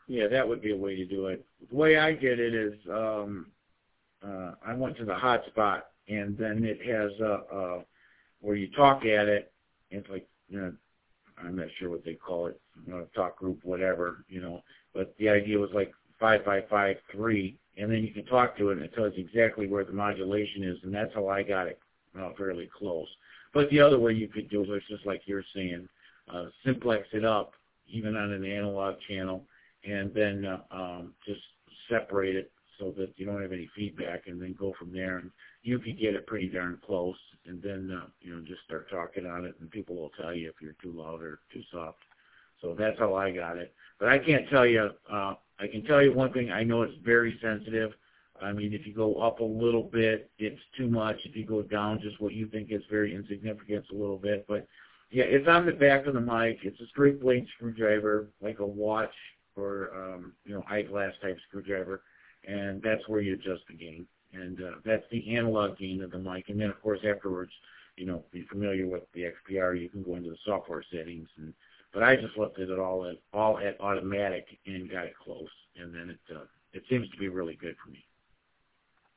Yeah, that would be a way to do it. The way I did it is I went to the hotspot, and then it has where you talk at it. It's like, I'm not sure what they call it, talk group, whatever, But the idea was like 5 by 5 3, and then you can talk to it, and it tells you exactly where the modulation is, and that's how I got it fairly close. But the other way you could do it is just like you're saying, simplex it up, even on an analog channel, and then just separate it so that you don't have any feedback, and then go from there. And you can get it pretty darn close, and then just start talking on it, and people will tell you if you're too loud or too soft. So that's how I got it. But I can't tell you. I can tell you one thing. I know it's very sensitive. I mean, if you go up a little bit, it's too much. If you go down just what you think is very insignificant, it's a little bit. But yeah, it's on the back of the mic. It's a straight blade screwdriver, like a watch or eyeglass type screwdriver, and that's where you adjust the gain. And that's the analog gain of the mic. And then, of course, afterwards, if you're familiar with the XPR, you can go into the software settings. But I just left it all at automatic and got it close. And then it seems to be really good for me.